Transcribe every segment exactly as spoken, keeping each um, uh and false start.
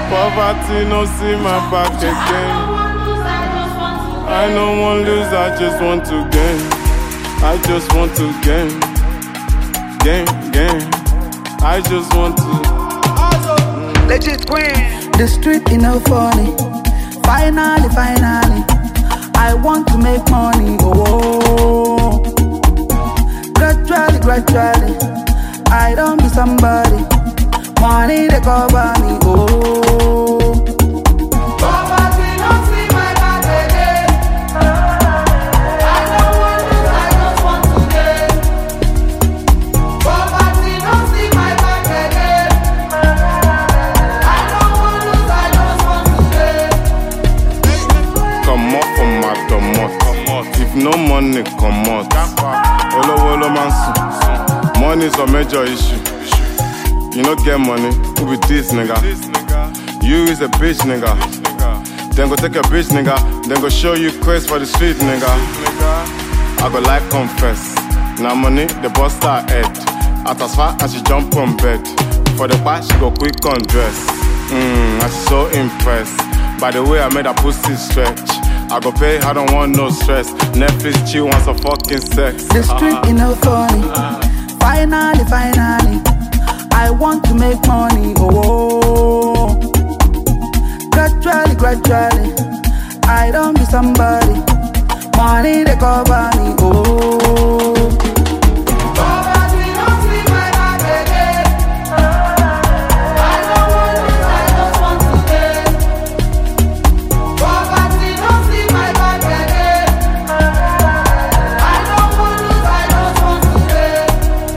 Poverty no see my back again. I don't want to lose, I just want to gain. I just want to gain. Gain, gain. I just want to. Mm. Legit queen. The street is no funny. Finally, finally, I want to make money. Oh, gradually, gradually, I don't be somebody. Money they cover me. Oh, poverty don't see my back again. I don't want to, I just want to gain. Poverty don't see my back again. I don't want to, I just want to gain. Come up from my domot. If no money, come out. Olo olo man, money is a major issue. You don't get money, who be this nigga? You is a bitch nigga. Then go take a bitch nigga. Then go show you craze for the street nigga. I go like confess. Now money, the bust her head. At as far as she jump on bed. For the part, she go quick undress. Mmm, and she so impressed by the way I made her pussy stretch. I go pay, I don't want no stress. Netflix chill, want some fucking sex. The street is no funny. Finally, finally, I want to make money. Oh, gradually, gradually, I don't be somebody. Money they cover me. Oh, Poverty don't see my back again. I don't want to, I just want to gain. Poverty don't see my back again. I don't want to, I just want to gain.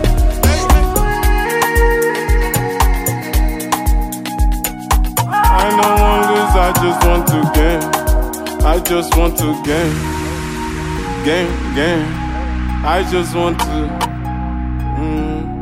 I don't want to lose, I just want to gain. I just want to gain. Gain, gain. I just want to. Mm.